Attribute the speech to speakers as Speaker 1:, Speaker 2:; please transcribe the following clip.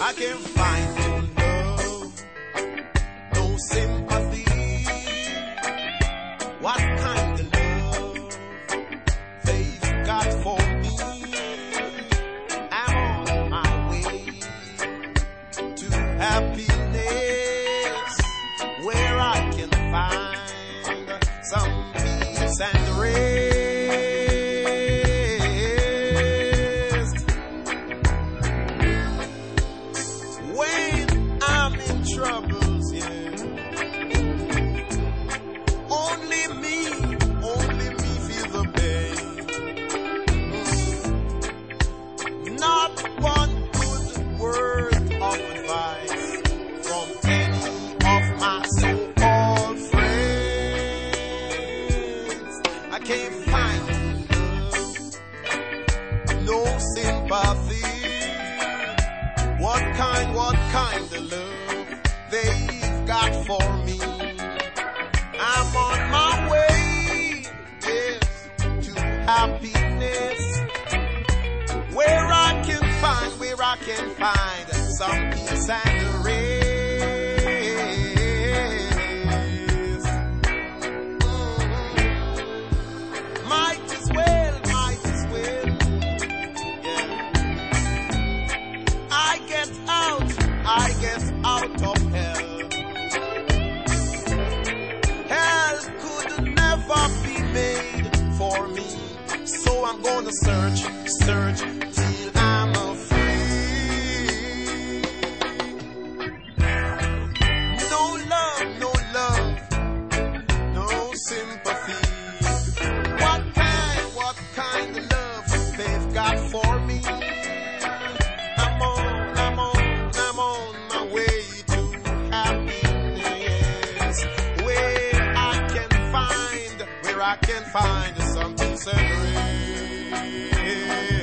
Speaker 1: I can't find no love, no sympathy. What kind of love they've got for me? I'm on my way to happiness, where I can find some peace and rest. When I'm in troubles, yeah, only me feel the pain. Not one good word of advice from any of my so-called friends. I can't find love, no sympathy. What kind of love they've got for me? I'm on my way, yes, to happiness, where I can find some peace and rest. Might as well, yeah. I get out of hell. Hell could never be made for me, so I'm gonna search till I'm free. No love, no sympathy. What kind of love they've got for me? I'm on my way to happiness, where I can find some peace and rest.